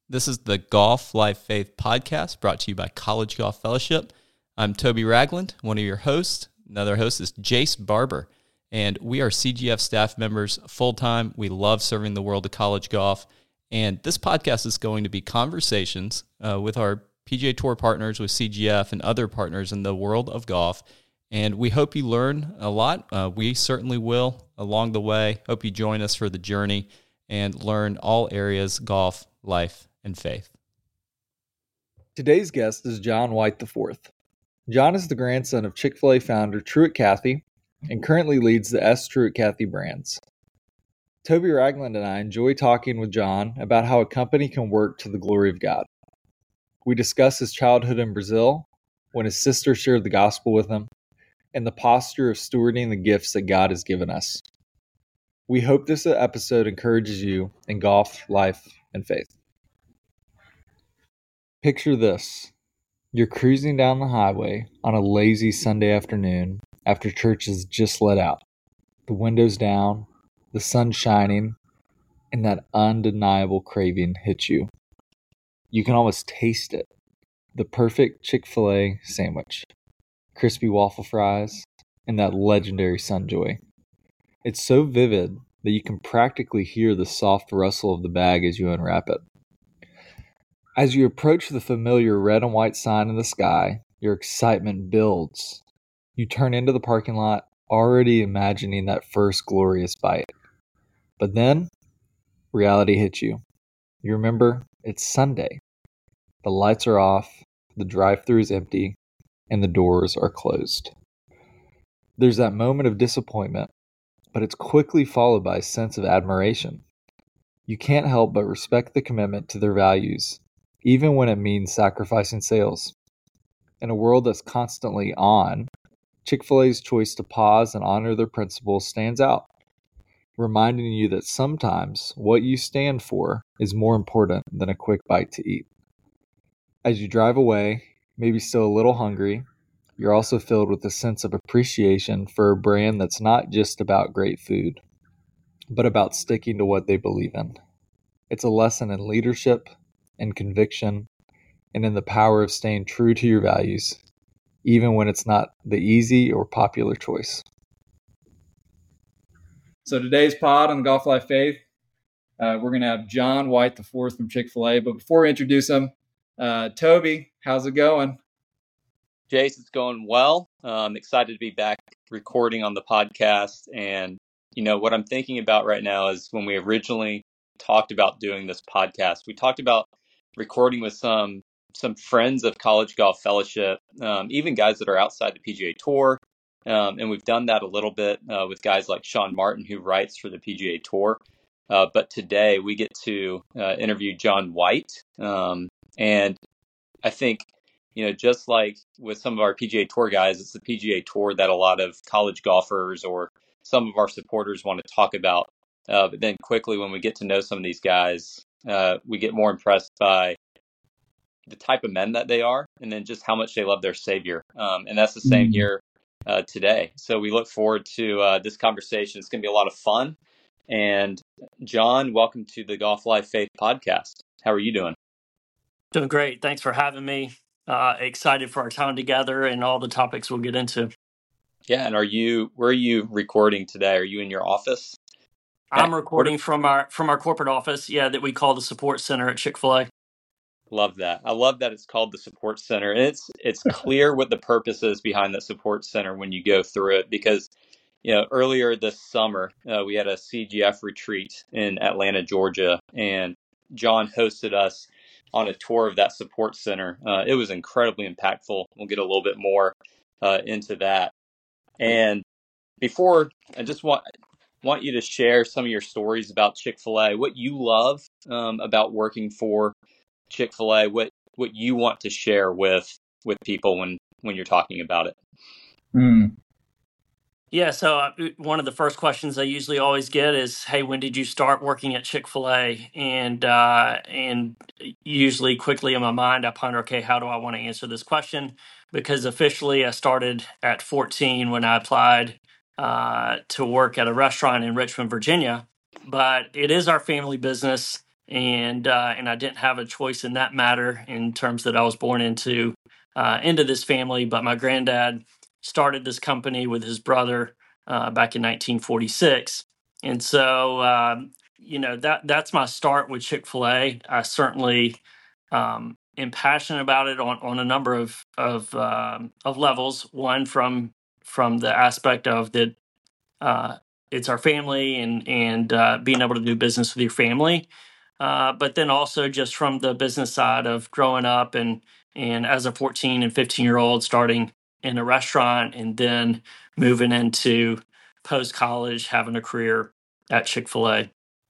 This is the Golf Life Faith podcast brought to you by College Golf Fellowship. I'm Toby Ragland, one of your hosts. Another host is Jace Barber, and we are CGF staff members full-time. We love serving the world of college golf, and this podcast is going to be conversations with our PGA Tour partners, with CGF and other partners in the world of golf, and we hope you learn a lot. We certainly will along the way. Hope you join us for the journey and learn all areas golf, life, and faith. Today's guest is John White IV. John is the grandson of Chick-fil-A founder Truett Cathy and currently leads the S. Truett Cathy brands. Toby Ragland and I enjoy talking with John about how a company can work to the glory of God. We discuss his childhood in Brazil, when his sister shared the gospel with him, and the posture of stewarding the gifts that God has given us. We hope this episode encourages you in golf, life, and faith. Picture this. You're cruising down the highway on a lazy Sunday afternoon after church has just let out. The windows down, the sun shining, and that undeniable craving hits you. You can almost taste it. The perfect Chick-fil-A sandwich, crispy waffle fries, and that legendary Sunjoy. It's so vivid that you can practically hear the soft rustle of the bag as you unwrap it. As you approach the familiar red and white sign in the sky, your excitement builds. You turn into the parking lot, already imagining that first glorious bite. But then, reality hits you. You remember, it's Sunday. The lights are off, the drive-thru is empty, and the doors are closed. There's that moment of disappointment, but it's quickly followed by a sense of admiration. You can't help but respect the commitment to their values, even when it means sacrificing sales. In a world that's constantly on, Chick-fil-A's choice to pause and honor their principles stands out, reminding you that sometimes what you stand for is more important than a quick bite to eat. As you drive away, maybe still a little hungry, you're also filled with a sense of appreciation for a brand that's not just about great food, but about sticking to what they believe in. It's a lesson in leadership, and conviction, and in the power of staying true to your values, even when it's not the easy or popular choice. So today's pod on the Golf Life Faith, we're going to have John White IV from Chick-fil-A. But before we introduce him, Toby, how's it going? Jace, it's going well. I'm excited to be back recording on the podcast. And, what I'm thinking about right now is when we originally talked about doing this podcast, we talked about recording with some friends of College Golf Fellowship, even guys that are outside the PGA Tour. And we've done that a little bit with guys like Sean Martin, who writes for the PGA Tour. But today we get to interview John White. And I think, just like with some of our PGA Tour guys, it's the PGA Tour that a lot of college golfers or some of our supporters want to talk about. But then quickly, when we get to know some of these guys, we get more impressed by the type of men that they are, and then just how much they love their Savior. And that's the same here today. So we look forward to this conversation. It's going to be a lot of fun. And John, welcome to the Golf Life Faith podcast. How are you doing? Doing great. Thanks for having me. Excited for our time together and all the topics we'll get into. Yeah, and where are you recording today? Are you in your office? I'm recording from our corporate office, that we call the support center at Chick-fil-A. Love that. I love that it's called the support center. And it's clear what the purpose is behind that support center when you go through it, because earlier this summer we had a CGF retreat in Atlanta, Georgia, and John hosted us on a tour of that support center. It was incredibly impactful. We'll get a little bit more into that. And before, I just want you to share some of your stories about Chick-fil-A, what you love about working for Chick-fil-A, what you want to share with people when you're talking about it. Yeah, so one of the first questions I usually always get is, "Hey, when did you start working at Chick-fil-A?" And usually quickly in my mind, I ponder, okay, how do I want to answer this question? Because officially I started at 14 when I applied to work at a restaurant in Richmond, Virginia. But it is our family business. and I didn't have a choice in that matter in terms that I was born into this family. But my granddad started this company with his brother back in 1946, and so that's my start with Chick-fil-A. I certainly am passionate about it on a number of levels. One from the aspect of that it's our family and being able to do business with your family, but then also just from the business side of growing up and as a 14 and 15-year-old starting in a restaurant and then moving into post college having a career at Chick-fil-A.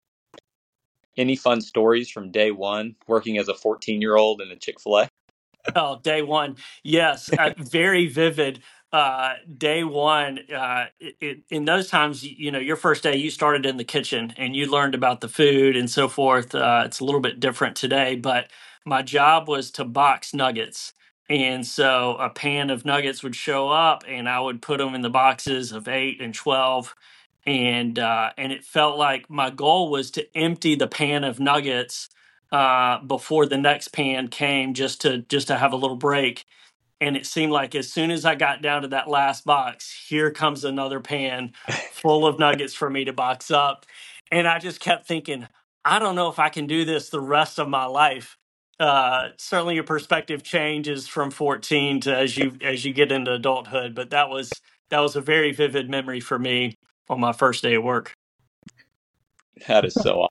Any fun stories from day one working as a 14-year-old in a Chick-fil-A? Oh, day one. Yes, very vivid. Day one, in those times, your first day, you started in the kitchen and you learned about the food and so forth. It's a little bit different today, but my job was to box nuggets. And so a pan of nuggets would show up and I would put them in the boxes of 8 and 12. And it felt like my goal was to empty the pan of nuggets before the next pan came, just to have a little break. And it seemed like as soon as I got down to that last box, here comes another pan full of nuggets for me to box up. And I just kept thinking, I don't know if I can do this the rest of my life. Certainly your perspective changes from 14 to as you get into adulthood, but that was a very vivid memory for me on my first day of work. That is so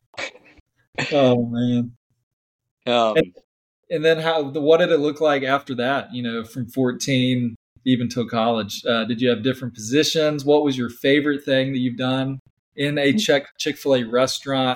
Oh man. awesome. And then what did it look like after that? From 14 even till college. Did you have different positions? What was your favorite thing that you've done in a Chick-fil-A restaurant?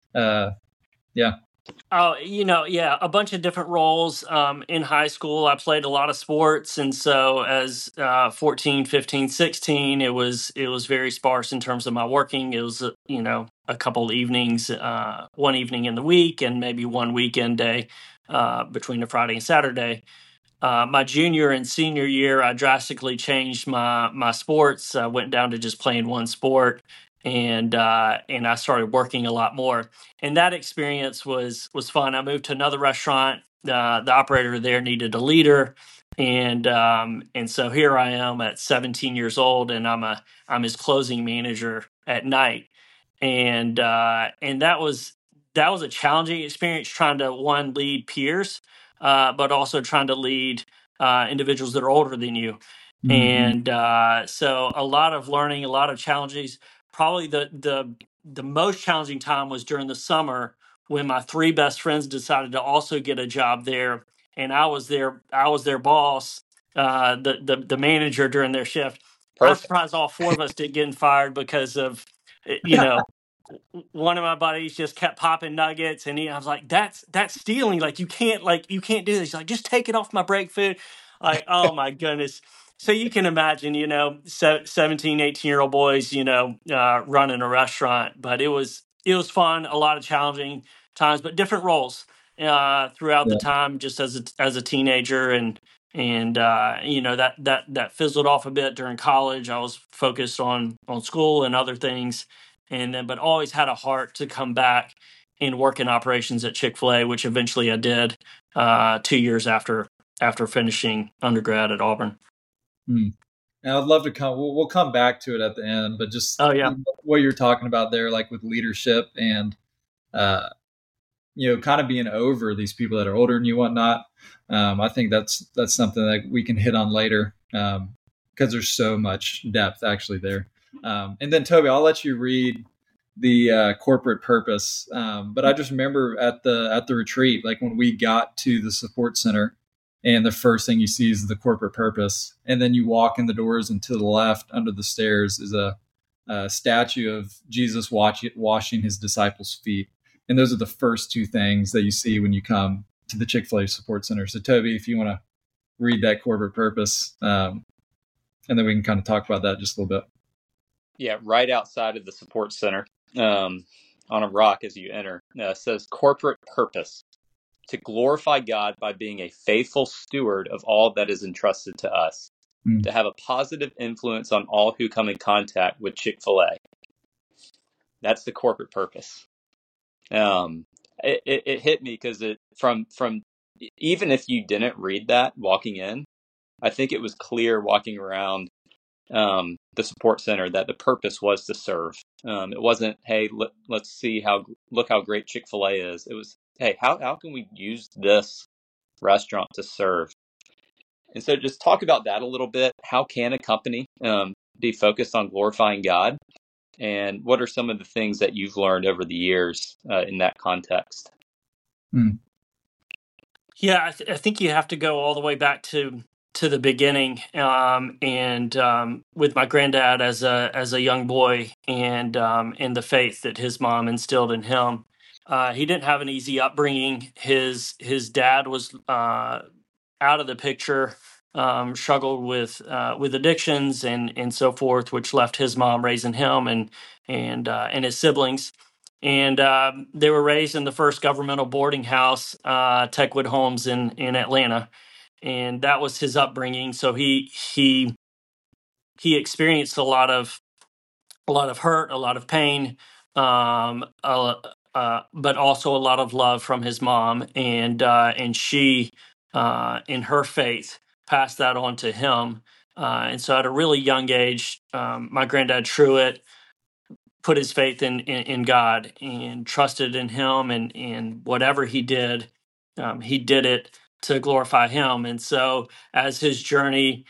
Yeah. Oh, yeah, a bunch of different roles. In high school, I played a lot of sports. And so as 14, 15, 16, it was very sparse in terms of my working. It was, a couple evenings, one evening in the week and maybe one weekend day between a Friday and Saturday. My junior and senior year, I drastically changed my sports. I went down to just playing one sport, and I started working a lot more. And that experience was fun. I moved to another restaurant. The operator there needed a leader, and so here I am at 17 years old, and I'm his closing manager at night, and that was a challenging experience trying to one lead peers but also trying to lead individuals that are older than you. Mm-hmm. And so a lot of learning, a lot of challenges. Probably the most challenging time was during the summer when my three best friends decided to also get a job there, and I was their boss, the manager during their shift. I'm Perfect. surprised all four of us didn't get fired because of you know one of my buddies just kept popping nuggets, and I was like, that's stealing. Like you can't do this. He's like, just take it off my break food. Like, oh my goodness. So you can imagine, 17, 18-year-old boys, running a restaurant. But it was fun, a lot of challenging times, but different roles throughout the Yeah. time, just as a teenager, and that fizzled off a bit during college. I was focused on school and other things, and then but always had a heart to come back and work in operations at Chick-fil-A, which eventually I did 2 years after finishing undergrad at Auburn. Hmm. And I'd love to come. We'll come back to it at the end, but just Oh yeah. what you're talking about there, like with leadership and uh, kind of being over these people that are older than you, whatnot. I think that's something that we can hit on later because there's so much depth actually there. And then Toby, I'll let you read the corporate purpose. But I just remember at the retreat, like when we got to the support center, and the first thing you see is the corporate purpose, and then you walk in the doors, and to the left under the stairs is a statue of Jesus washing his disciples' feet. And those are the first two things that you see when you come to the Chick-fil-A Support Center. So Toby, if you want to read that corporate purpose, and then we can kind of talk about that just a little bit. Yeah, right outside of the support center, on a rock as you enter, says corporate purpose: to glorify God by being a faithful steward of all that is entrusted to us, to have a positive influence on all who come in contact with Chick-fil-A. That's the corporate purpose. it hit me because it from even if you didn't read that walking in, I think it was clear walking around the support center that the purpose was to serve. It wasn't, hey, let's see look how great Chick-fil-A is. It was, hey, how can we use this restaurant to serve? And so just talk about that a little bit. How can a company be focused on glorifying God? And what are some of the things that you've learned over the years in that context? Yeah, I think you have to go all the way back to the beginning, and with my granddad as a young boy, and in the faith that his mom instilled in him. He didn't have an easy upbringing. His dad was out of the picture, struggled with addictions and so forth, which left his mom raising him and his siblings. And they were raised in the first governmental boarding house, Techwood Homes in Atlanta, and that was his upbringing. So he experienced a lot of hurt, a lot of pain, um, uh, but also a lot of love from his mom, and she, in her faith, passed that on to him. And so, at a really young age, my granddad Truett put his faith in God and trusted in Him, and whatever he did it to glorify Him. And so, as his journey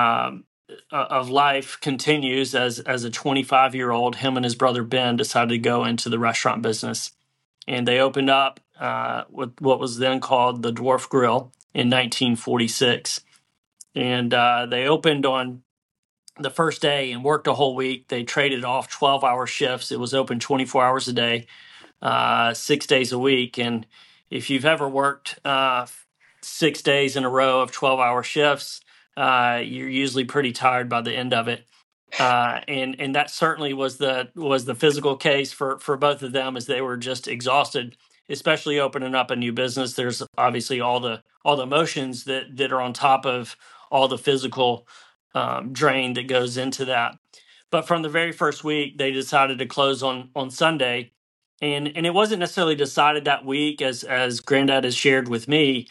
of life continues, as a 25-year-old, him and his brother Ben decided to go into the restaurant business, and they opened up with what was then called the Dwarf Grill in 1946, and they opened on the first day and worked a whole week. They traded off 12-hour shifts. It was open 24 hours a day, 6 days a week. And if you've ever worked 6 days in a row of 12-hour shifts, you're usually pretty tired by the end of it. And that certainly was the physical case for both of them, as they were just exhausted, especially opening up a new business. There's obviously all the emotions that are on top of all the physical drain that goes into that. But from the very first week, they decided to close on Sunday, and it wasn't necessarily decided that week, as Granddad has shared with me.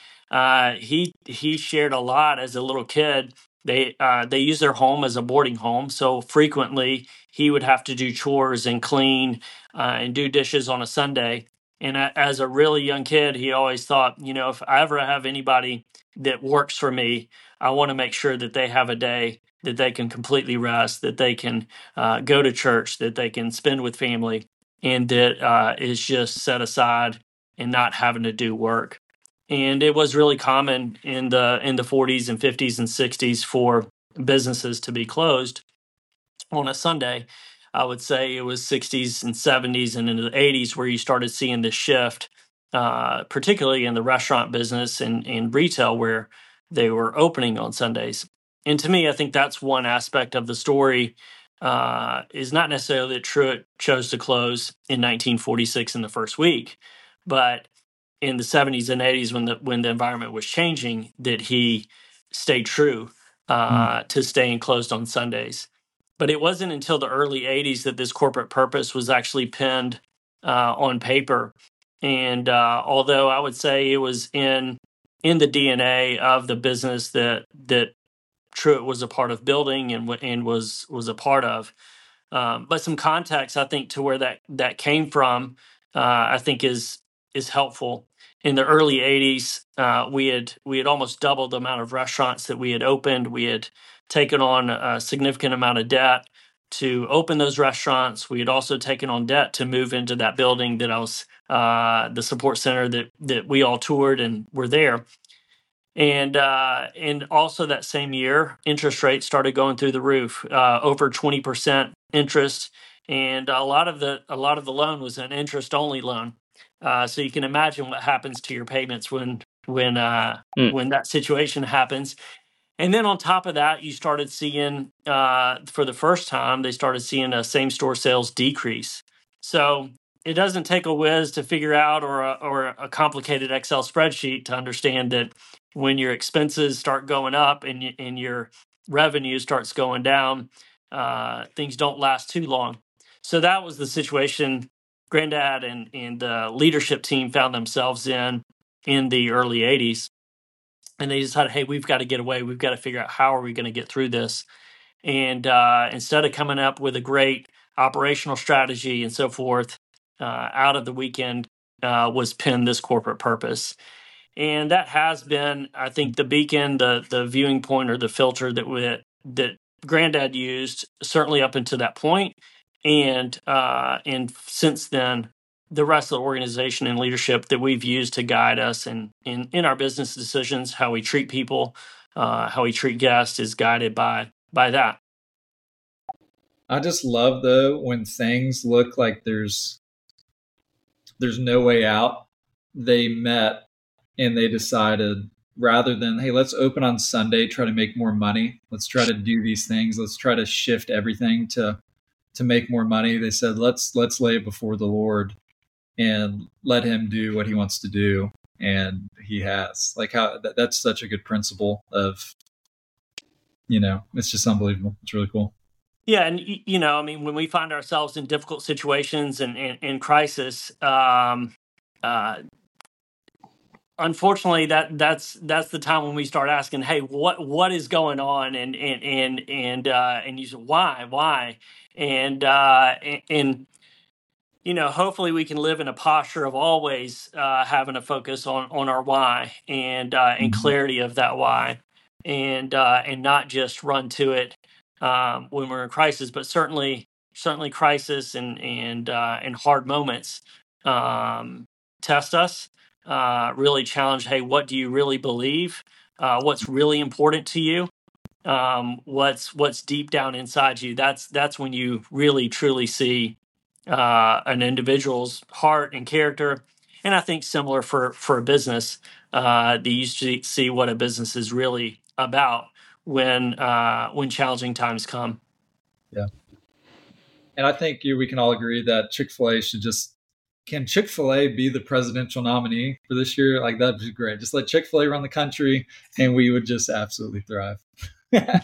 He shared a lot as a little kid. They use their home as a boarding home, so frequently he would have to do chores and clean and do dishes on a Sunday. And as a really young kid, he always thought, if I ever have anybody that works for me, I want to make sure that they have a day that they can completely rest, that they can go to church, that they can spend with family, and that is just set aside and not having to do work. And it was really common in the 40s and 50s and 60s for businesses to be closed on a Sunday. I would say it was 60s and 70s and into the 80s where you started seeing this shift, particularly in the restaurant business and retail, where they were opening on Sundays. And to me, I think that's one aspect of the story, is not necessarily that Truett chose to close in 1946 in the first week, but in the 70s and 80s, when the environment was changing, that he stayed true to staying closed on Sundays. But it wasn't until the early 80s that this corporate purpose was actually penned on paper. And although I would say it was in the DNA of the business that Truett was a part of building and was a part of, but some context, I think, to where that came from, I think is helpful. In the early 80s, we had almost doubled the amount of restaurants that we had opened. We had taken on a significant amount of debt to open those restaurants. We had also taken on debt to move into that building that I was the support center that we all toured and were there. And also that same year, interest rates started going through the roof, over 20% interest, and a lot of the loan was an interest only loan. So you can imagine what happens to your payments when that situation happens. And then on top of that, you started seeing, for the first time, they started seeing a same store sales decrease. So it doesn't take a whiz to figure out, or a complicated Excel spreadsheet to understand that when your expenses start going up and your revenue starts going down, things don't last too long. So that was the situation Granddad and the leadership team found themselves in the early 80s. And they decided, hey, we've got to get away. We've got to figure out how are we going to get through this. And instead of coming up with a great operational strategy and so forth, out of the weekend was penned this corporate purpose. And that has been, I think, the beacon, the viewing point, or the filter that Granddad used, certainly up until that point. And since then, the rest of the organization and leadership that we've used to guide us in our business decisions, how we treat people, how we treat guests, is guided by that. I just love, though, when things look like there's no way out. They met and they decided, rather than, hey, let's open on Sunday, try to make more money. Let's try to do these things. Let's try to shift everything to make more money. They said, let's lay it before the Lord and let him do what he wants to do. And he has. Like, how that's such a good principle of, it's just unbelievable. It's really cool. Yeah, and I mean, when we find ourselves in difficult situations and in crisis, unfortunately, that's the time when we start asking, hey, what is going on, and you say, why, and hopefully we can live in a posture of always having a focus on our why and clarity of that why, and not just run to it when we're in crisis, but certainly crisis and hard moments test us, really challenge. Hey, what do you really believe? What's really important to you? What's deep down inside you? That's when you really truly see an individual's heart and character. And I think similar for a business, you see what a business is really about when challenging times come. Yeah. And I think we can all agree that Chick-fil-A can Chick-fil-A be the presidential nominee for this year? Like, that'd be great. Just let Chick-fil-A run the country and we would just absolutely thrive. Yeah,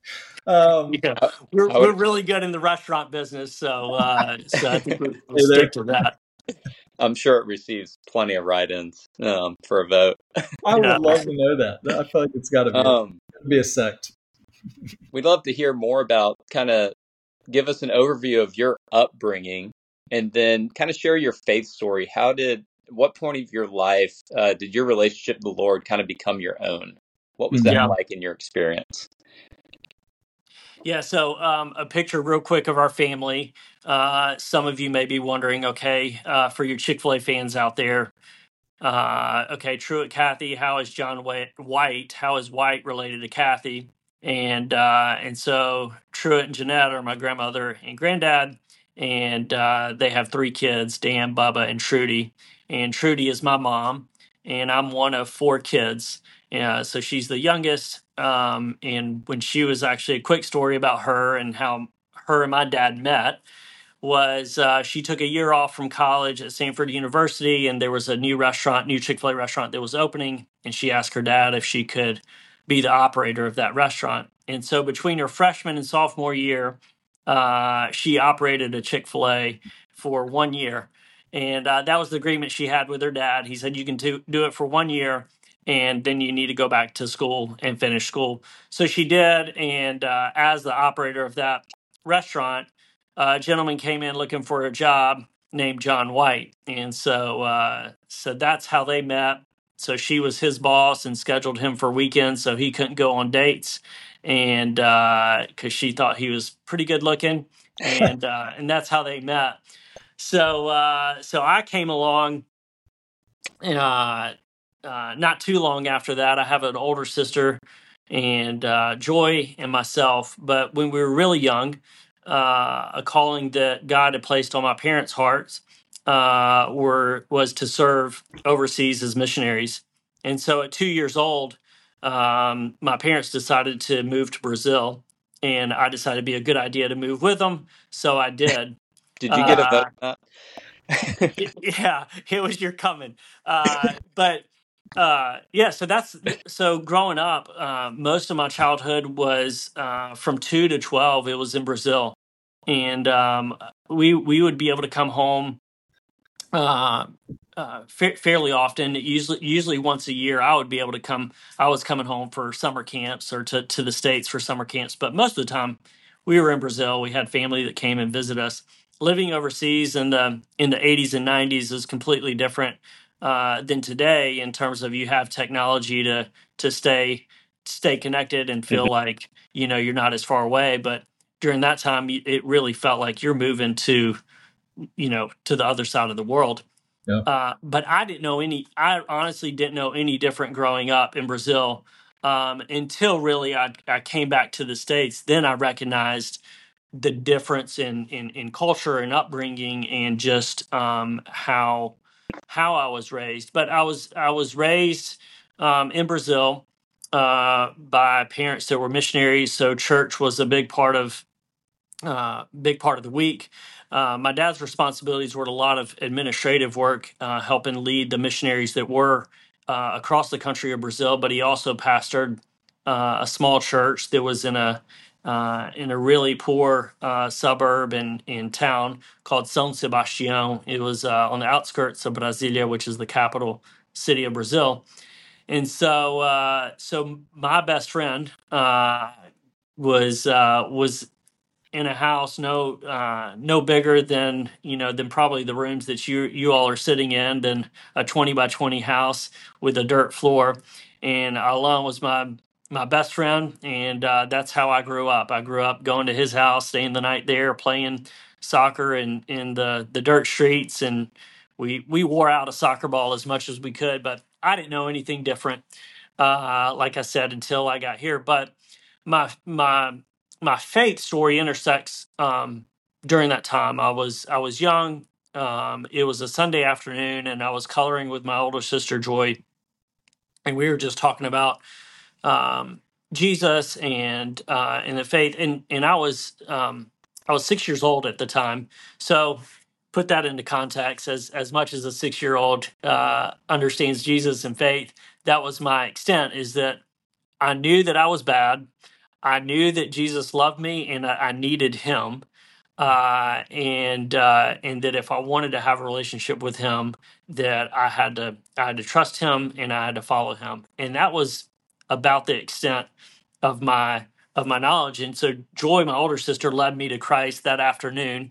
we're really good in the restaurant business, so I think we'll stick to that. I'm sure it receives plenty of write-ins for a vote. I would love to know that. I feel like it's got to be a sect. We'd love to hear more about, kind of give us an overview of your upbringing, and then kind of share your faith story. What point of your life did your relationship with the Lord kind of become your own? What was that like in your experience? Yeah, so a picture real quick of our family. Some of you may be wondering, okay, for your Chick-fil-A fans out there, okay, Truett, Kathy, how is John White? How is White related to Kathy? And so Truett and Jeanette are my grandmother and granddad, and they have 3 kids, Dan, Bubba, and Trudy. And Trudy is my mom, and I'm one of 4 kids. So she's the youngest. And when she was, actually, a quick story about her and how her and my dad met was she took a year off from college at Stanford University, and there was a new Chick-fil-A restaurant that was opening, and she asked her dad if she could be the operator of that restaurant. And so between her freshman and sophomore year, she operated a Chick-fil-A for 1 year. And that was the agreement she had with her dad. He said, you can do it for 1 year, and then you need to go back to school and finish school. So she did, and as the operator of that restaurant, a gentleman came in looking for a job named John White. And so that's how they met. So she was his boss and scheduled him for weekends so he couldn't go on dates, and because she thought he was pretty good looking, and that's how they met. So I came along not too long after that. I have an older sister, and Joy and myself. But when we were really young, a calling that God had placed on my parents' hearts was to serve overseas as missionaries. And so at 2 years old, my parents decided to move to Brazil, and I decided it'd be a good idea to move with them. So I did. Did you get a vote on that? Yeah, it was your coming. But so growing up, most of my childhood was from 2 to 12. It was in Brazil, and we would be able to come home uh, fairly often. Usually once a year, I would be able to come. I was coming home for summer camps or to the States for summer camps, but most of the time we were in Brazil. We had family that came and visit us. Living overseas in the 80s and 90s is completely different than today in terms of you have technology to stay connected and feel Mhm. like you're not as far away. But during that time, it really felt like you're moving to the other side of the world. Yeah. But I honestly didn't know any different growing up in Brazil until really I came back to the States. Then I recognized the difference in culture and upbringing and just how I was raised. But I was raised in Brazil by parents that were missionaries, so church was a big part of the week. My dad's responsibilities were a lot of administrative work, helping lead the missionaries that were across the country of Brazil. But he also pastored a small church that was in a really poor suburb in town called São Sebastião. It was on the outskirts of Brasilia, which is the capital city of Brazil. And so my best friend was in a house no bigger than probably the rooms that you all are sitting in, than a 20 by 20 house with a dirt floor. And Alon was my best friend, and that's how I grew up. I grew up going to his house, staying the night there, playing soccer in the dirt streets, and we wore out a soccer ball as much as we could. But I didn't know anything different, like I said, until I got here. But my my faith story intersects during that time. I was young. It was a Sunday afternoon, and I was coloring with my older sister Joy, and we were just talking about um, Jesus and the faith. And I was 6 years old at the time, so put that into context. As much as a 6 year old understands Jesus and faith, that was my extent. Is that I knew that I was bad. I knew that Jesus loved me, and I needed Him, and that if I wanted to have a relationship with Him, that I had to trust Him and I had to follow Him, and that was about the extent of my knowledge. And so Joy, my older sister, led me to Christ that afternoon,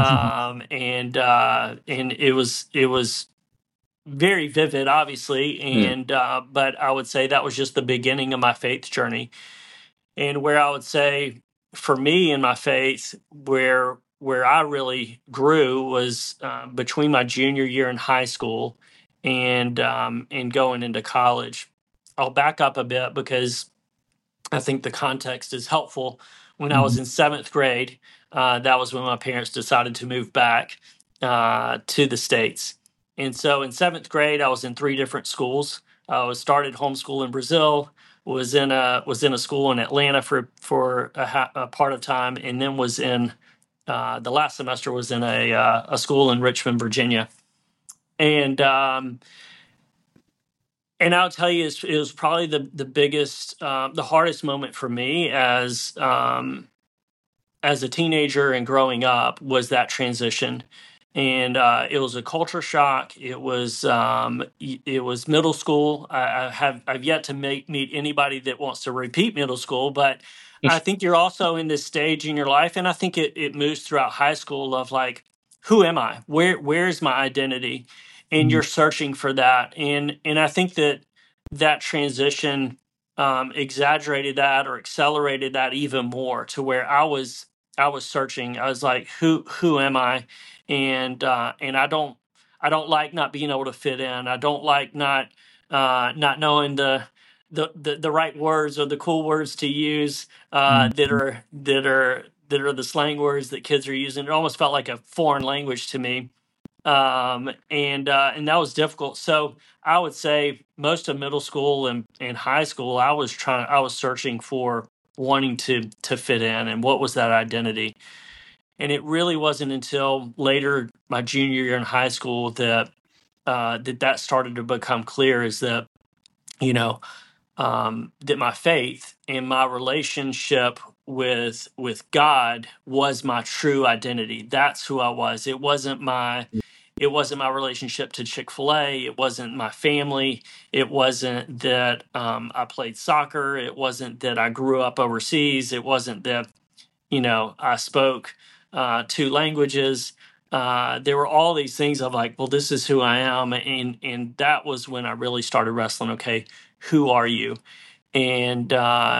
and it was very vivid, obviously, Mm. and but I would say that was just the beginning of my faith journey. And where I would say for me in my faith, where I really grew was between my junior year in high school and going into college. I'll back up a bit because I think the context is helpful. When I was in seventh grade, that was when my parents decided to move back to the States. And so in seventh grade, I was in three different schools. I was started homeschool in Brazil, was in a school in Atlanta for a part of time, and then was in the last semester was in a school in Richmond, Virginia. And and I'll tell you, it was probably the biggest, the hardest moment for me as a teenager and growing up was that transition. And it was a culture shock. It was middle school. I've yet to meet anybody that wants to repeat middle school, but I think you're also in this stage in your life, and I think it moves throughout high school of like, who am I? Where's my identity? And you're searching for that. And I think that transition exaggerated that or accelerated that even more to where I was searching. I was like, who am I? And I don't like not being able to fit in. I don't like not knowing the right words or the cool words to use that are the slang words that kids are using. It almost felt like a foreign language to me, and that was difficult. So I would say most of middle school and high school, I was searching for wanting to fit in and what was that identity. And it really wasn't until later my junior year in high school that started to become clear, is that you know that my faith and my relationship with God was my true identity. That's who I was. It wasn't it wasn't my relationship to Chick-fil-A. It wasn't my family. It wasn't that I played soccer. It wasn't that I grew up overseas. It wasn't that, I spoke two languages. There were all these things of like, well, this is who I am. And that was when I really started wrestling. Okay, who are you? And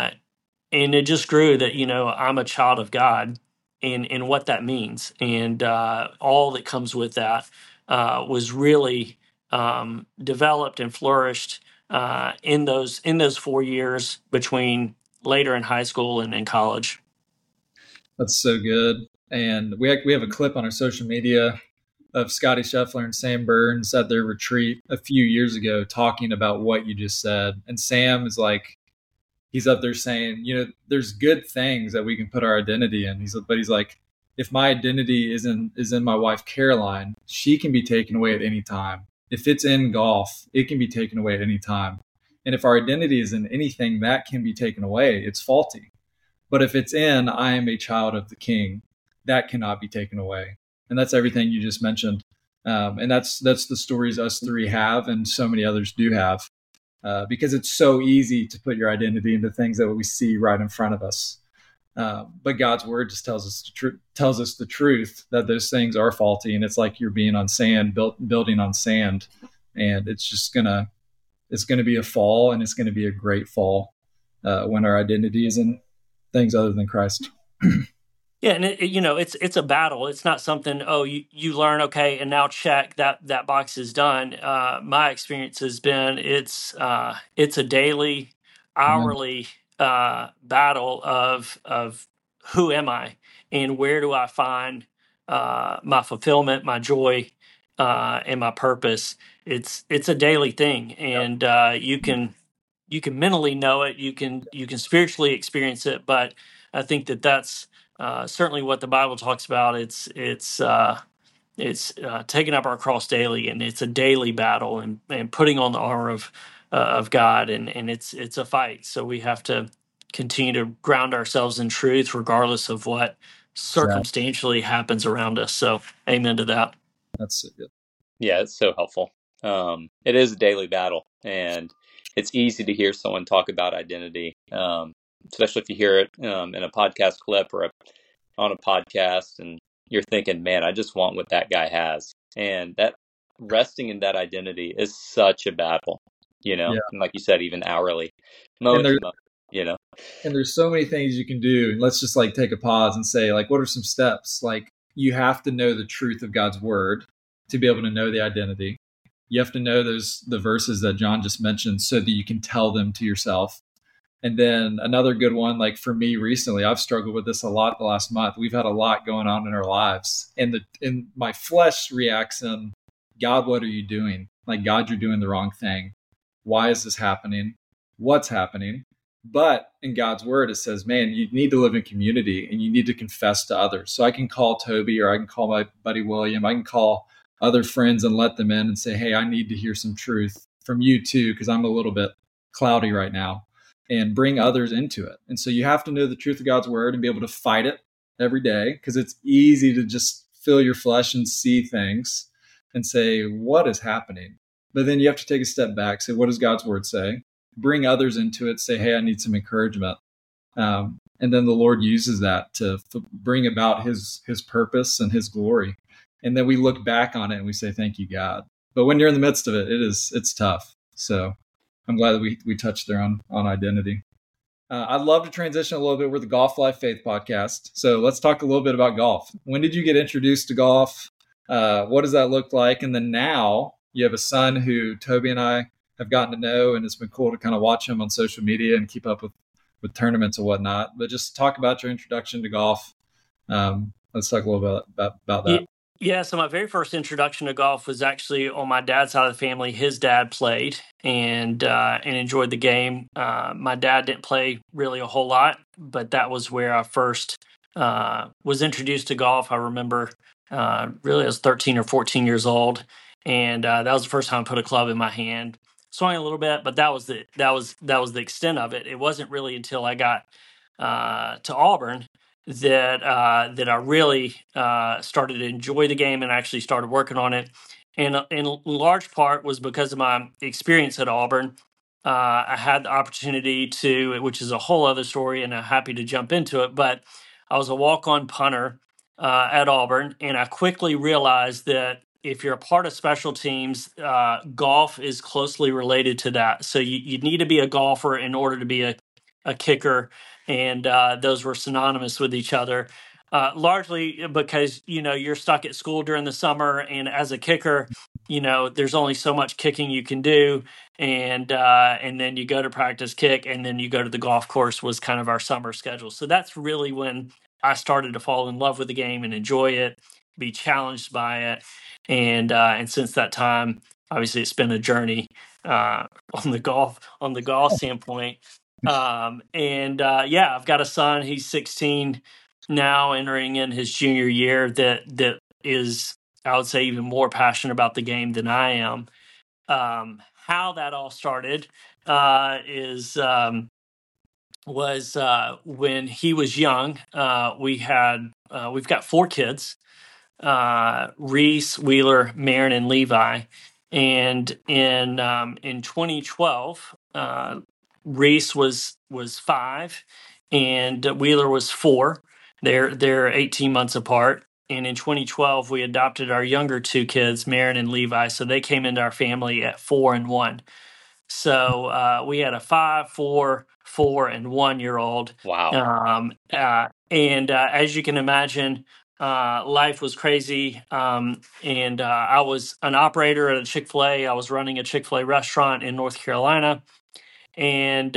it just grew that, I'm a child of God and what that means. And all that comes with that was really developed and flourished in those 4 years between later in high school and in college. That's so good. And we have a clip on our social media of Scotty Scheffler and Sam Burns at their retreat a few years ago talking about what you just said. And Sam is like, he's up there saying, there's good things that we can put our identity in. But he's like, if my identity is in my wife Caroline, she can be taken away at any time. If it's in golf, it can be taken away at any time. And if our identity is in anything that can be taken away, it's faulty. But if it's in, I am a child of the King, that cannot be taken away. And that's everything you just mentioned. And that's the stories us three have, and so many others do have, because it's so easy to put your identity into things that we see right in front of us. But God's word just tells us the truth that those things are faulty, and it's like you're being on sand, building on sand, and it's gonna be a fall, and it's gonna be a great fall when our identity is in things other than Christ. Yeah, and it's a battle. It's not something, you learn, okay, and now check that box is done. My experience has been it's a daily, hourly battle of who am I and where do I find my fulfillment, my joy, and my purpose. It's a daily thing, and you can mentally know it, you can spiritually experience it, but I think that's certainly what the Bible talks about. It's taking up our cross daily, and it's a daily battle, and putting on the armor of God, and it's a fight. So we have to continue to ground ourselves in truth, regardless of what circumstantially happens around us. So, amen to that. That's so good. Yeah, it's so helpful. It is a daily battle, and it's easy to hear someone talk about identity, especially if you hear it in a podcast clip or on a podcast, and you're thinking, man, I just want what that guy has. And that resting in that identity is such a battle, and like you said, even hourly, moment to moment, And there's so many things you can do. And let's just take a pause and say, what are some steps? You have to know the truth of God's word to be able to know the identity. You have to know the verses that John just mentioned so that you can tell them to yourself. And then another good one, for me recently, I've struggled with this a lot the last month. We've had a lot going on in our lives. And my flesh reacts in, God, what are you doing? God, you're doing the wrong thing. Why is this happening? What's happening? But in God's word, it says, man, you need to live in community and you need to confess to others. So I can call Toby, or I can call my buddy William. I can call other friends and let them in and say, hey, I need to hear some truth from you too, because I'm a little bit cloudy right now, and bring others into it. And so you have to know the truth of God's word and be able to fight it every day, because it's easy to just fill your flesh and see things and say, what is happening? But then you have to take a step back, say, what does God's word say? Bring others into it, say, hey, I need some encouragement. And then the Lord uses that to bring about his purpose and his glory. And then we look back on it and we say, thank you, God. But when you're in the midst of it, it's tough. So I'm glad that we touched there on identity. I'd love to transition a little bit. We're the Golf Life Faith podcast. So let's talk a little bit about golf. When did you get introduced to golf? What does that look like? And then now you have a son who Toby and I have gotten to know, and it's been cool to kind of watch him on social media and keep up with tournaments and whatnot. But just talk about your introduction to golf. Let's talk a little bit about that. Yeah, so my very first introduction to golf was actually on my dad's side of the family. His dad played and enjoyed the game. My dad didn't play really a whole lot, but that was where I first was introduced to golf. I remember really I was 13 or 14 years old, and that was the first time I put a club in my hand. Swung a little bit, but that was the extent of it. It wasn't really until I got to Auburn that I really started to enjoy the game and actually started working on it. And in large part was because of my experience at Auburn. I had the opportunity to, which is a whole other story, and I'm happy to jump into it. But I was a walk-on punter at Auburn, and I quickly realized that if you're a part of special teams, golf is closely related to that. So you need to be a golfer in order to be a kicker, and those were synonymous with each other. Largely because you're stuck at school during the summer, and as a kicker, there's only so much kicking you can do, and then you go to practice kick, and then you go to the golf course was kind of our summer schedule. So that's really when I started to fall in love with the game and enjoy it, be challenged by it, and since that time, obviously, it's been a journey on the golf standpoint. Yeah, I've got a son. He's 16 now, entering in his junior year. That is, I would say, even more passionate about the game than I am. How that all started is was when he was young. We've got 4 kids: Reese, Wheeler, Marin, and Levi. And in 2012, Reese was 5, and Wheeler was 4. They're 18 months apart. And in 2012, we adopted our younger 2 kids, Marin and Levi. So they came into our family at 4 and 1. So we had a 5, 4, 4, and 1-year-old. Wow. And as you can imagine, life was crazy. And I was an operator at a Chick-fil-A. I was running a Chick-fil-A restaurant in North Carolina, and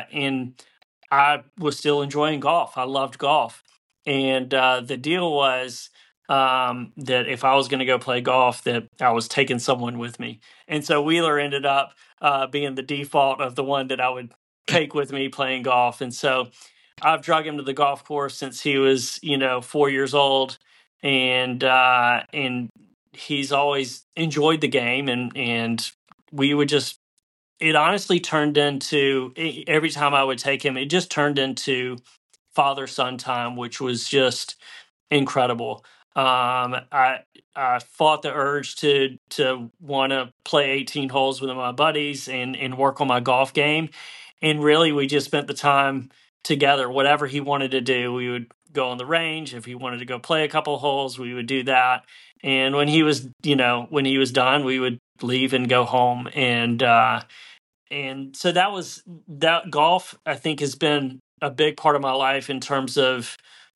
I was still enjoying golf. I loved golf, and the deal was that if I was going to go play golf, that I was taking someone with me. And so Wheeler ended up being the default of the one that I would take with me playing golf. And so I've drug him to the golf course since he was, 4 years old, and he's always enjoyed the game, and we would just. It honestly turned into, every time I would take him, it just turned into father-son time, which was just incredible. I fought the urge to want to play 18 holes with my buddies and work on my golf game, and really we just spent the time together. Whatever he wanted to do, we would go on the range. If he wanted to go play a couple holes, we would do that. And when he was done, we would leave and go home. And so that golf, I think, has been a big part of my life in terms of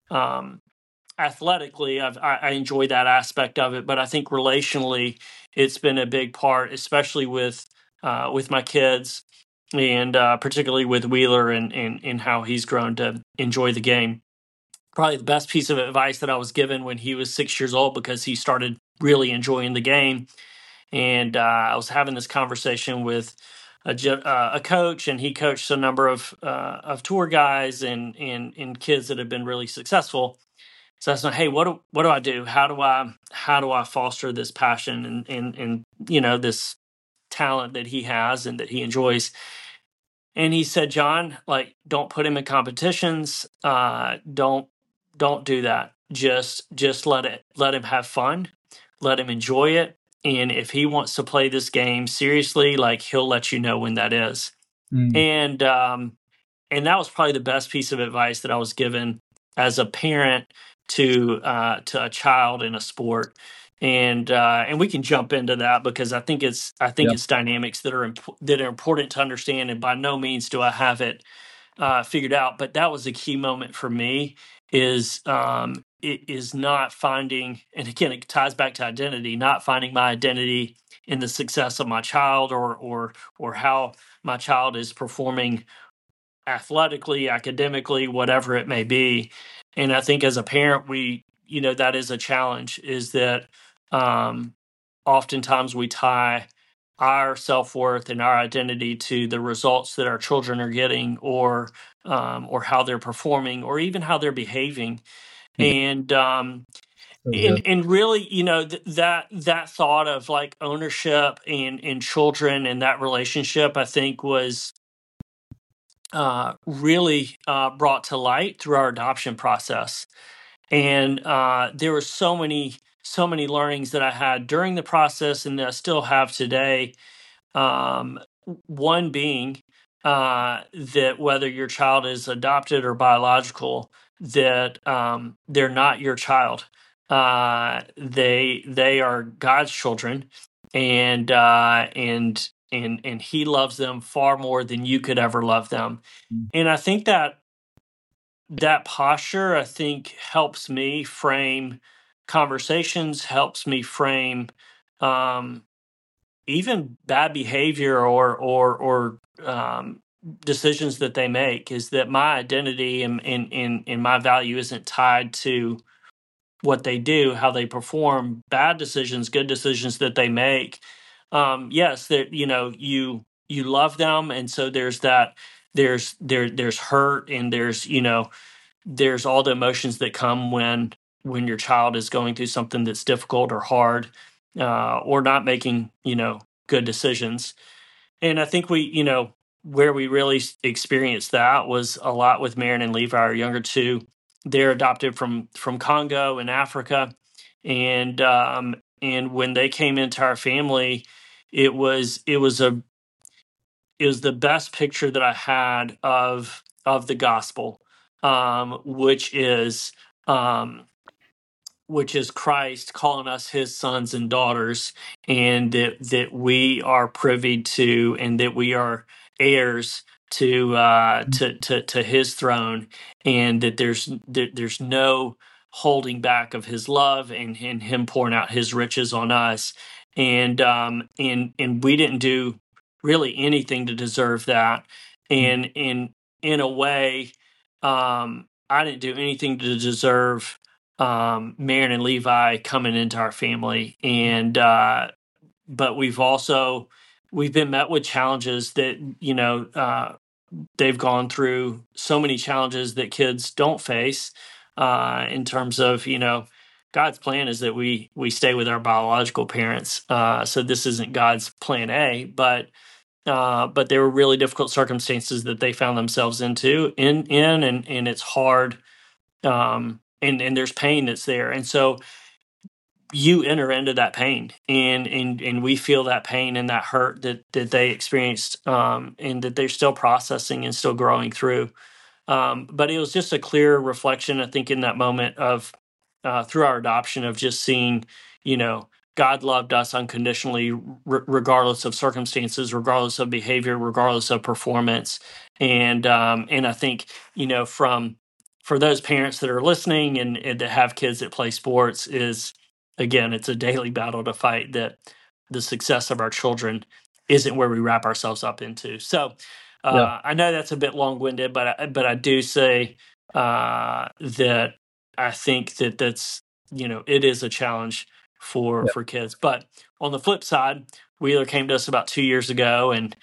athletically. I enjoy that aspect of it, but I think relationally, it's been a big part, especially with my kids, and particularly with Wheeler and how he's grown to enjoy the game. Probably the best piece of advice that I was given when he was 6 years old, because he started really enjoying the game. And I was having this conversation with a coach, and he coached a number of tour guys and kids that have been really successful. So I said, "Hey, what do I do? How do I foster this passion and this talent that he has and that he enjoys?" And he said, "John, like, don't put him in competitions. Don't do that. Just let him have fun, let him enjoy it. And if he wants to play this game seriously, like, he'll let you know when that is." And that was probably the best piece of advice that I was given as a parent to a child in a sport. And we can jump into that, because I think it's dynamics that are important to understand. And by no means do I have it figured out, but that was a key moment for me. It is not finding, and again, it ties back to identity, not finding my identity in the success of my child, or how my child is performing athletically, academically, whatever it may be. And I think as a parent, that is a challenge, is that oftentimes we tie our self-worth and our identity to the results that our children are getting, or how they're performing, or even how they're behaving. And really, that thought of like ownership and children and that relationship, I think, was really brought to light through our adoption process. And there were so many learnings that I had during the process and that I still have today. One being that whether your child is adopted or biological, that they're not your child. They are God's children, and He loves them far more than you could ever love them. And I think that posture, I think, helps me frame conversations, helps me frame even bad behavior or decisions that they make. Is that my identity and my value isn't tied to what they do, how they perform, bad decisions, good decisions that they make. Yes, that you love them, and so there's that. There's hurt, and there's all the emotions that come when your child is going through something that's difficult or hard, or not making good decisions. And I think where we really experienced that was a lot with Marin and Levi, our younger two. They're adopted from Congo in Africa, and when they came into our family, it was the best picture that I had of the gospel, which is Christ calling us His sons and daughters, and that we are privy to, and that we are heirs to His throne, and that there's no holding back of His love, and Him pouring out His riches on us, and we didn't do really anything to deserve that, and in a way, I didn't do anything to deserve Marin and Levi coming into our family, and but we've been met with challenges that they've gone through so many challenges that kids don't face, in terms of God's plan is that we stay with our biological parents. So this isn't God's plan A, but there were really difficult circumstances that they found themselves in, and it's hard. And there's pain that's there, and so you enter into that pain, and we feel that pain and that hurt that they experienced, and that they're still processing and still growing through. But it was just a clear reflection, I think, in that moment of through our adoption, of just seeing, God loved us unconditionally, regardless of circumstances, regardless of behavior, regardless of performance, and I think for those parents that are listening and that have kids that play sports, is again, it's a daily battle to fight that the success of our children isn't where we wrap ourselves up into. So I know that's a bit long-winded, but I do say that I think that's it is a challenge for kids. But on the flip side, Wheeler came to us about 2 years ago, and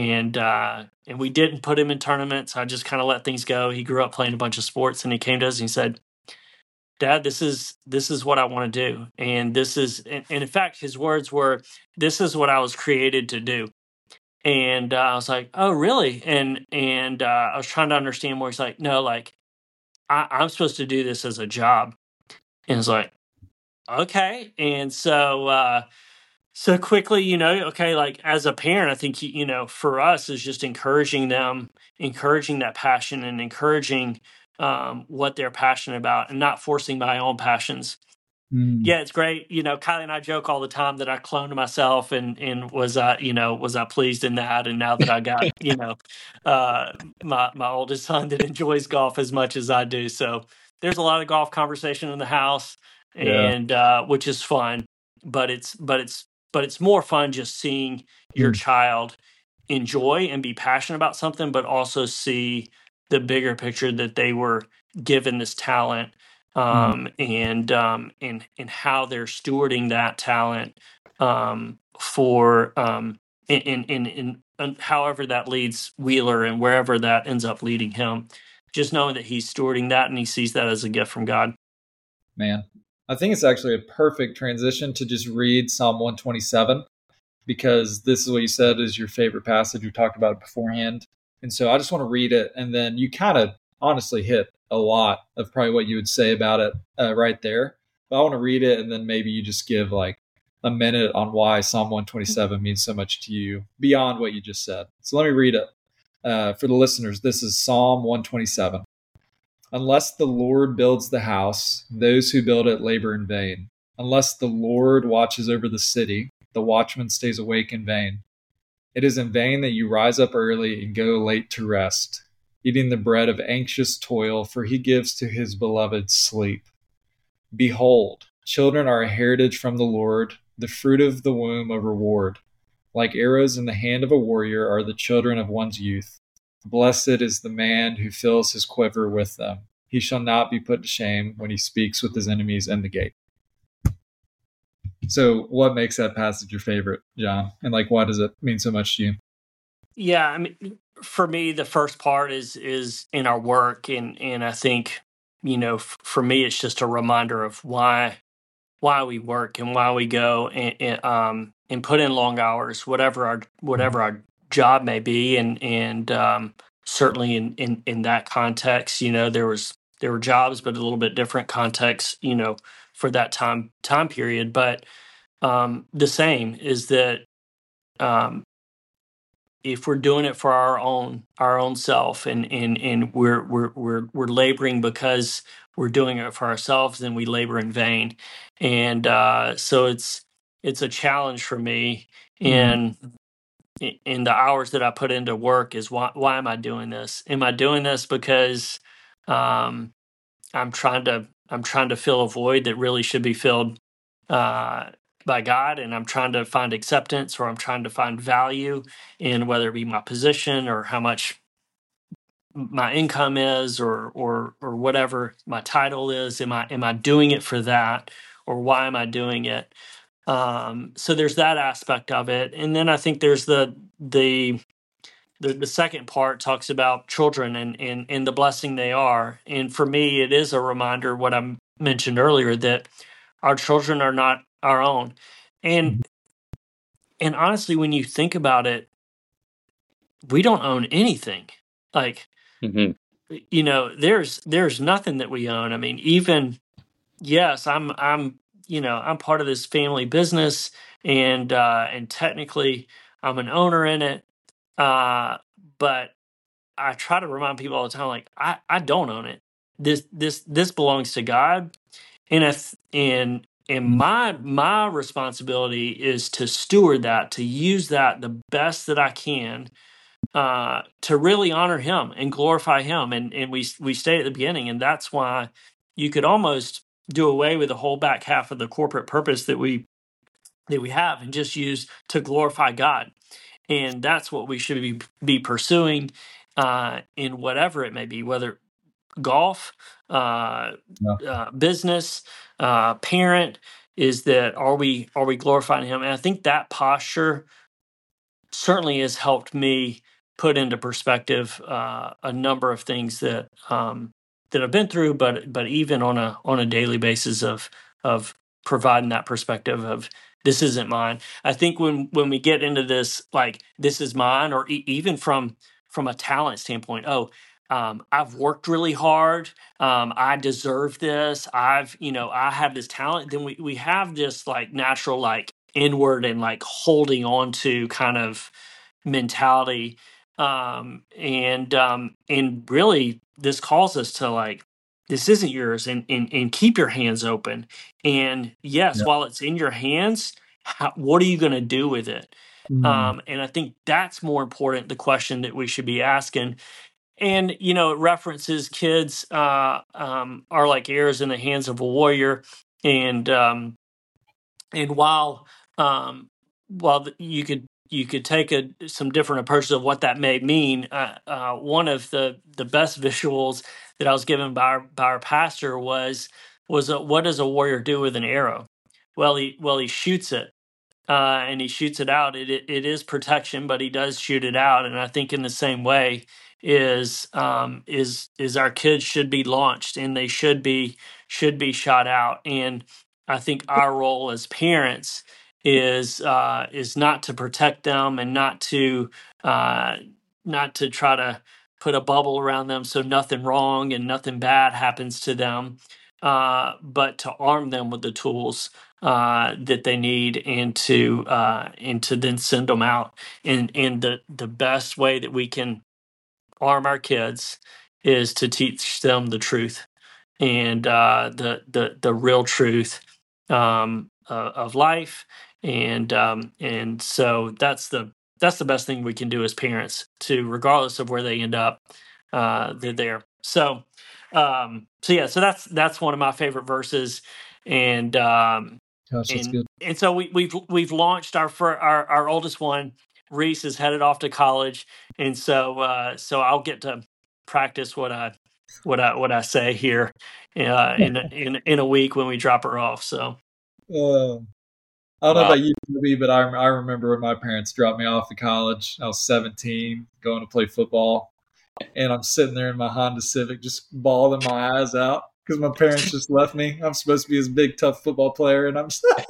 we didn't put him in tournaments. I just kind of let things go. He grew up playing a bunch of sports, and he came to us and he said, "Dad, this is what I want to do, and this is," and in fact, his words were, "This is what I was created to do." And I was like, "Oh, really?" And I was trying to understand more. He's like, "No, like I'm supposed to do this as a job." And it's like, okay. And so quickly, okay, like as a parent, I think for us is just encouraging them, encouraging that passion, and encouraging what they're passionate about, and not forcing my own passions. Yeah, it's great. Kylie and I joke all the time that I cloned myself, and was I pleased in that? And now that I got my oldest son that enjoys golf as much as I do, so there's a lot of golf conversation in the house, and which is fun. But it's more fun just seeing your child enjoy and be passionate about something, but also see the bigger picture that they were given this talent, and how they're stewarding that talent, for in however that leads Wheeler and wherever that ends up leading him. Just knowing that he's stewarding that and he sees that as a gift from God. Man, I think it's actually a perfect transition to just read Psalm 127, because this is what you said is your favorite passage. We talked about it beforehand. And so I just want to read it, and then you kind of honestly hit a lot of probably what you would say about it right there. But I want to read it, and then maybe you just give like a minute on why Psalm 127 means so much to you beyond what you just said. So let me read it. For the listeners, this is Psalm 127. Unless the Lord builds the house, those who build it labor in vain. Unless the Lord watches over the city, the watchman stays awake in vain. It is in vain that you rise up early and go late to rest, eating the bread of anxious toil, for he gives to his beloved sleep. Behold, children are a heritage from the Lord, the fruit of the womb a reward. Like arrows in the hand of a warrior are the children of one's youth. Blessed is the man who fills his quiver with them. He shall not be put to shame when he speaks with his enemies in the gate. So what makes that passage your favorite, John? And like, why does it mean so much to you? Yeah, I mean, for me, the first part is in our work, and I think, for me, it's just a reminder of why we work and why we go and put in long hours, whatever our job may be, and certainly in that context, there were jobs, but a little bit different context, for that time period. But the same is that um, if we're doing it for our own self, and we're laboring because we're doing it for ourselves, then we labor in vain. And so it's a challenge for me in the hours that I put into work. Is why am I doing this? Am I doing this because um, I'm trying to fill a void that really should be filled uh, by God, and I'm trying to find acceptance, or I'm trying to find value in whether it be my position or how much my income is, or whatever my title is. Am I doing it for that, or why am I doing it? So there's that aspect of it, and then I think there's the second part talks about children and the blessing they are. And for me, it is a reminder, what I mentioned earlier, that our children are not our own. And honestly, when you think about it, we don't own anything. Like, Mm-hmm. there's nothing that we own. I mean, even, yes, I'm part of this family business, and technically I'm an owner in it. But I try to remind people all the time, like, I don't own it. This belongs to God, and my responsibility is to steward that, to use that the best that I can, to really honor Him and glorify Him. And we stay at the beginning, and that's why you could almost do away with the whole back half of the corporate purpose that we have, and just use to glorify God. And that's what we should be pursuing, in whatever it may be, whether golf, business, parent. Is that, are we glorifying Him? And I think that posture certainly has helped me put into perspective a number of things that I've been through, but even on a daily basis of providing that perspective of, this isn't mine. I think when we get into this, like, this is mine, or even from a talent standpoint, I've worked really hard, I deserve this, I have this talent, then we have this, like, natural, like, inward and, like, holding on to kind of mentality. And really, this calls us to, like, this isn't yours, and keep your hands open. And yes, Yeah. while it's in your hands, what are you going to do with it? And I think that's more important, the question that we should be asking. And, it references kids are like arrows in the hands of a warrior. And while you could take some different approaches of what that may mean, one of the best visuals that I was given by our pastor was what does a warrior do with an arrow? Well, he shoots it, and he shoots it out. It is protection, but he does shoot it out. And I think in the same way is our kids should be launched, and they should be shot out. And I think our role as parents is not to protect them, and not to to try to put a bubble around them so nothing wrong and nothing bad happens to them, but to arm them with the tools that they need, and to then send them out. And the best way that we can arm our kids is to teach them the truth, and the real truth of life. And so that's the best thing we can do as parents, to, regardless of where they end up, they're there. So that's one of my favorite verses. And Gosh, that's good. and so we've launched our oldest one. Reese is headed off to college, and so I'll get to practice what I say here in a week when we drop her off. So I don't know Wow. about you, Toby, but I remember when my parents dropped me off to college. I was 17, going to play football, and I'm sitting there in my Honda Civic, just bawling my eyes out because my parents just left me. I'm supposed to be this big, tough football player, and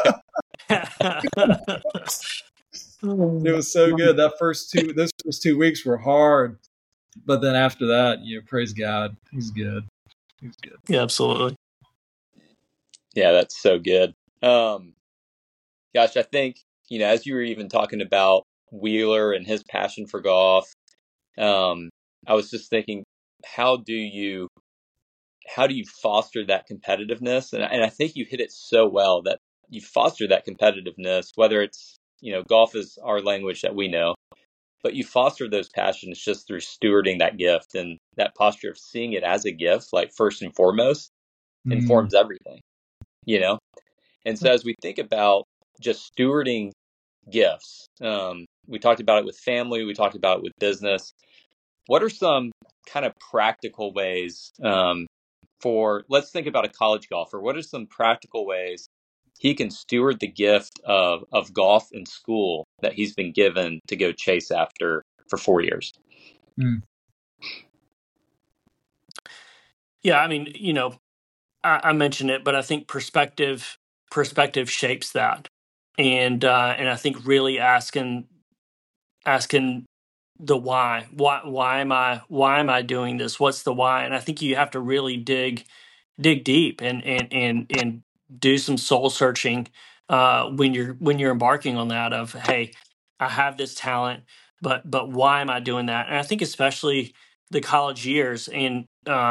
it was so good. Those first 2 weeks were hard, but then after that, praise God, He's good. He's good. Yeah, absolutely. Yeah, that's so good. Gosh, I think, as you were even talking about Wheeler and his passion for golf, I was just thinking, how do you foster that competitiveness? And I think you hit it so well, that you foster that competitiveness, whether it's, golf is our language that we know, but you foster those passions just through stewarding that gift, and that posture of seeing it as a gift, like first and foremost, informs everything, And so as we think about just stewarding gifts, we talked about it with family, we talked about it with business. What are some kind of practical ways, let's think about a college golfer. What are some practical ways he can steward the gift of golf in school that he's been given to go chase after for 4 years? Yeah, I mean, I mentioned it, but I think perspective shapes that, and I think really asking the why am I doing this? What's the why? And I think you have to really dig deep and do some soul searching when you're embarking on that, of, hey, I have this talent, but why am I doing that? And I think especially the college years, and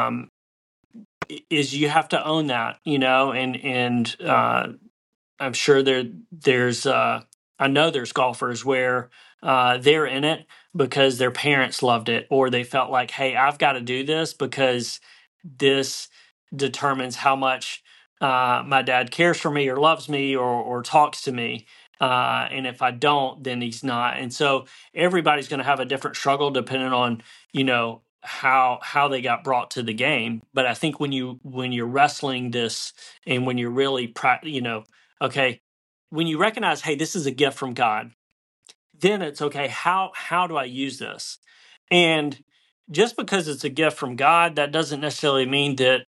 is you have to own that, and I'm sure there's I know there's golfers where they're in it because their parents loved it, or they felt like, hey, I've got to do this because this determines how much my dad cares for me or loves me or talks to me. And if I don't, then he's not. And so everybody's going to have a different struggle depending on, how they got brought to the game. But I think when you're wrestling this, and when you're really okay, when you recognize, hey, this is a gift from God, then it's okay, how do I use this? And just because it's a gift from God, that doesn't necessarily mean that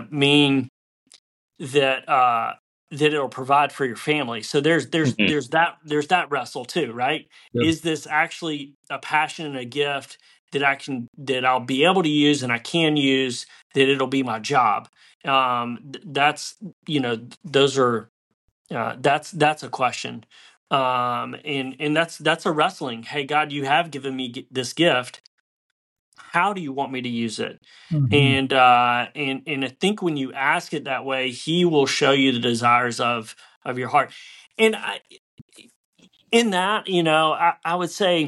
that it'll provide for your family. So there's that wrestle too, right? Yep. Is this actually a passion and a gift that I'll be able to use, and I can use, that it'll be my job? That's those are that's a question, and that's a wrestling. Hey, God, you have given me this gift. How do you want me to use it? And I think when you ask it that way, He will show you the desires of your heart. And in that, I would say,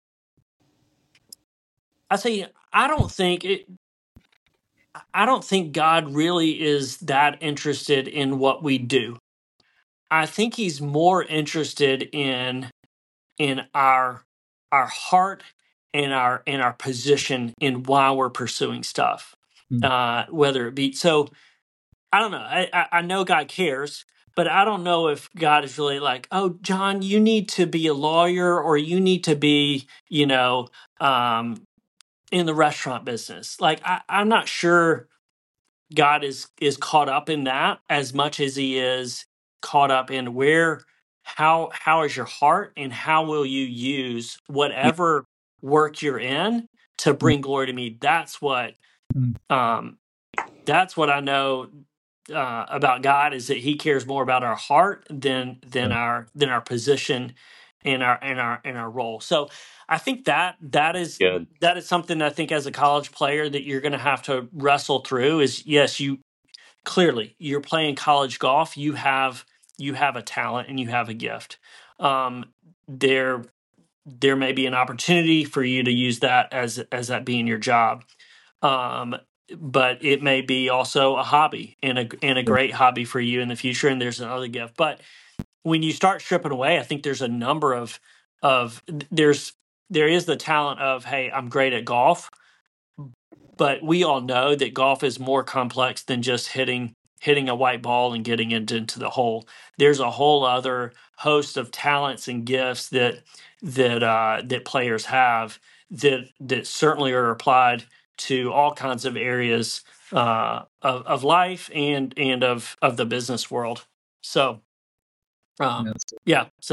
I don't think God really is that interested in what we do. I think He's more interested in our heart and our position in why we're pursuing stuff. Whether it be, so I don't know. I know God cares, but I don't know if God is really like, oh, John, you need to be a lawyer, or you need to be, in the restaurant business. Like, I'm not sure God is caught up in that as much as He is caught up in how is your heart, and how will you use whatever work you're in to bring glory to me. That's what I know about God, is that He cares more about our heart than our position in our role. So I think that is Good. something I think as a college player that you're going to have to wrestle through. Is yes, you're playing college golf. You have a talent and you have a gift. There may be an opportunity for you to use that as that being your job. But it may be also a hobby and a great hobby for you in the future. And there's another gift. But when you start stripping away, I think there's a number of there is the talent of, hey, I'm great at golf, but we all know that golf is more complex than just hitting a white ball and getting it into the hole. There's a whole other host of talents and gifts that players have that certainly are applied to all kinds of areas of life and of the business world. So yeah, so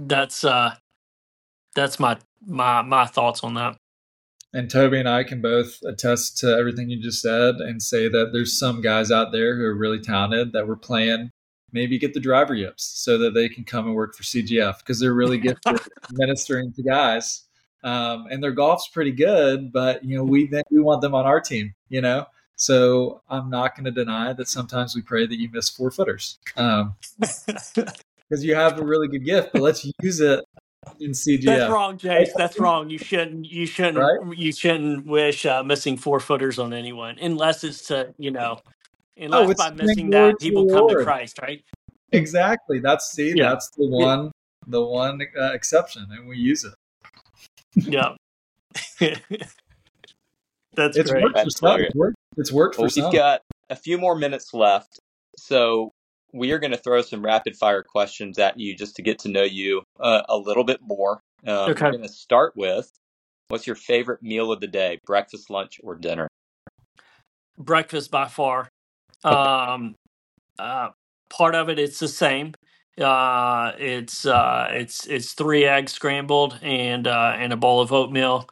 that's my thoughts on that. And Toby and I can both attest to everything you just said and say that there's some guys out there who are really talented that we're playing, maybe get the driver yips so that they can come and work for CGF because they're really gifted ministering to guys. And their golf's pretty good, but we want them on our team, So I'm not going to deny that sometimes we pray that you miss 4-footers because you have a really good gift, but let's use it in CGF. That's wrong, Jace. That's wrong. You shouldn't. Right? You shouldn't wish missing 4-footers on anyone, unless it's to unless by missing that people come to Christ, right? Exactly. That's the one exception, and we use it. Yeah. That's it's great. worked for some. It's worked for some. We've got a few more minutes left, so we are going to throw some rapid fire questions at you just to get to know you a little bit more. Okay. We're going to start with, what's your favorite meal of the day? Breakfast, lunch, or dinner? Breakfast by far. Part of it, it's the same. It's 3 eggs scrambled and a bowl of oatmeal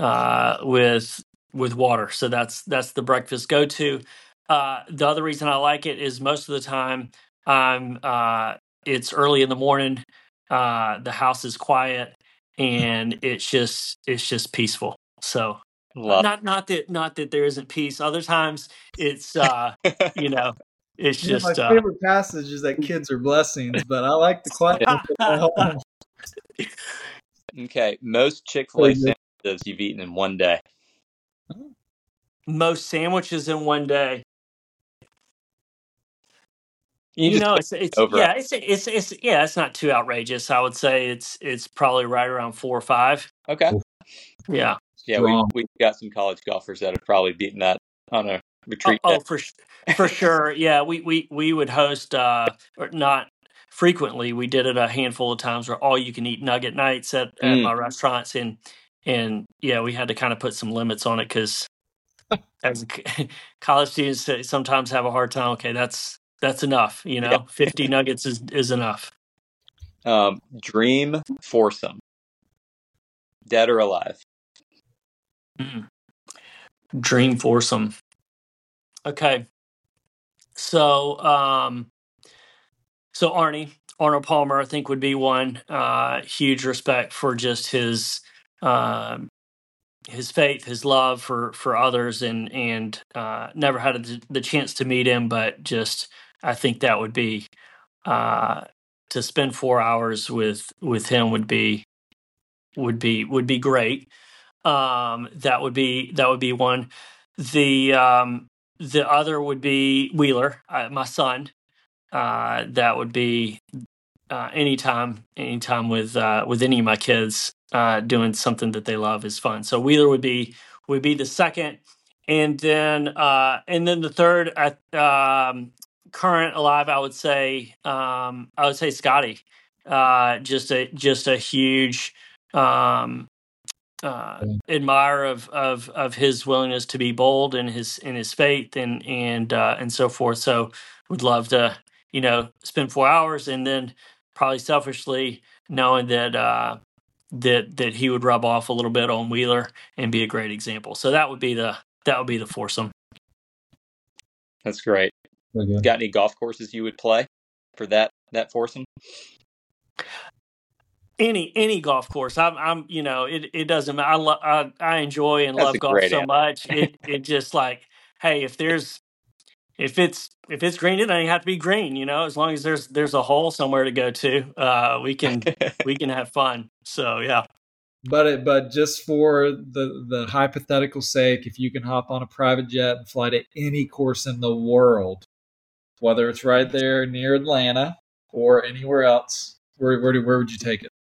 with water. So that's the breakfast go-to. The other reason I like it is most of the time it's early in the morning. The house is quiet and it's just peaceful. So not that there isn't peace. Other times it's it's just my favorite passage is that kids are blessings, but I like the quietness of my home. Okay, most Chick-fil-A sandwiches you've eaten in one day. Most sandwiches in one day. It's not too outrageous. I would say it's probably right around 4 or 5. Okay. Yeah. Yeah, we got some college golfers that have probably beaten that on a retreat. For sure. Yeah, we would host or not frequently. We did it a handful of times where all you can eat nugget nights at my restaurants, and yeah, we had to kind of put some limits on it because as college students sometimes have a hard time. Okay, that's enough. 50 nuggets is enough. Dream foursome, dead or alive? Dream foursome. Okay, so Arnold Palmer, I think, would be one. Huge respect for just his faith, his love for others, and never had the chance to meet him, but just I think that would be to spend 4 hours with him would be great. That would be one. The other would be Wheeler, my son. That would be anytime with any of my kids doing something that they love is fun. So Wheeler would be the second, and then the third, current alive, I would say Scotty. Just a huge admirer of his willingness to be bold in his faith and so forth. So would love to spend 4 hours, and then probably selfishly knowing that that he would rub off a little bit on Wheeler and be a great example. So that would be the foursome. That's great. Got any golf courses you would play for that foursome? Any golf course. I'm it doesn't matter. I enjoy and That's love a golf great so answer. much. It just like, hey, if it's green, it doesn't have to be green. As long as there's a hole somewhere to go to, we can have fun. So yeah. But just for the hypothetical sake, if you can hop on a private jet and fly to any course in the world, whether it's right there near Atlanta or anywhere else, where would you take it?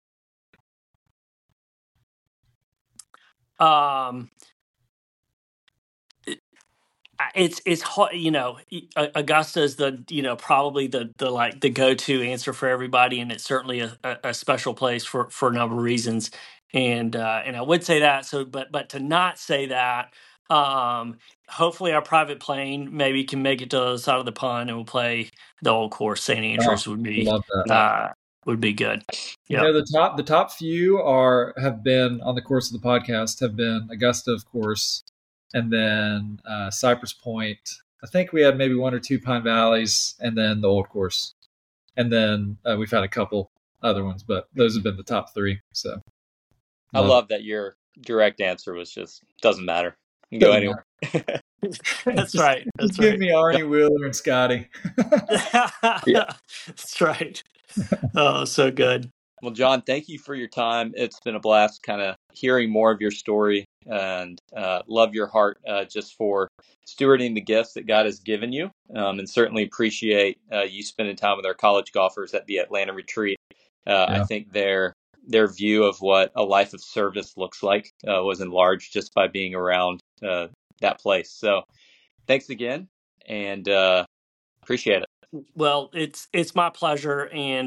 It's hard. Augusta is probably the go-to answer for everybody, and it's certainly a special place for a number of reasons. And I would say that. So, but to not say that, hopefully our private plane maybe can make it to the other side of the pond, and we'll play the old course. St. Andrews would be Love that. Would be good. Yeah. The top few have been on the course of the podcast have been Augusta, of course, and then Cypress Point. I think we had maybe one or two Pine Valleys, and then the old course, and then we've had a couple other ones, but those have been the top three. So I love that your direct answer was just doesn't matter. You can go anywhere. That's right. Just give me Arnie, Wheeler, and Scotty. Yeah. That's right. Oh, so good. Well, John, thank you for your time. It's been a blast kind of hearing more of your story, and love your heart just for stewarding the gifts that God has given you, and certainly appreciate you spending time with our college golfers at the Atlanta retreat. I think their view of what a life of service looks like was enlarged just by being around that place. So thanks again, and appreciate it. Well, it's my pleasure, and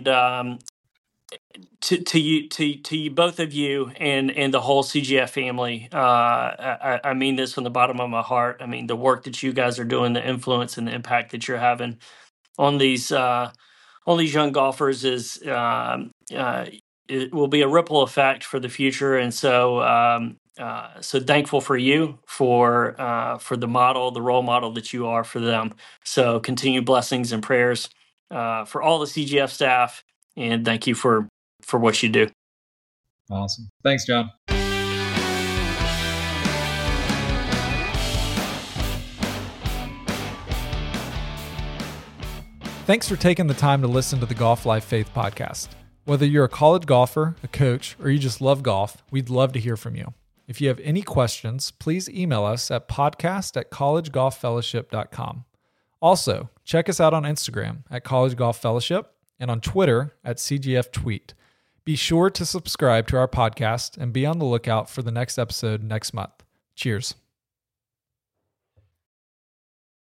to you both of you and the whole CGF family. I mean this from the bottom of my heart. I mean the work that you guys are doing, the influence and the impact that you're having on these young golfers is it will be a ripple effect for the future. And so so thankful for you for the role model that you are for them. So continued blessings and prayers for all the CGF staff, and thank you for what you do. Awesome. Thanks, John. Thanks for taking the time to listen to the Golf Life Faith podcast. Whether you're a college golfer, a coach, or you just love golf, we'd love to hear from you. If you have any questions, please email us at podcast@collegegolffellowship.com. Also, check us out on Instagram at College Golf Fellowship and on Twitter at CGF Tweet. Be sure to subscribe to our podcast and be on the lookout for the next episode next month. Cheers.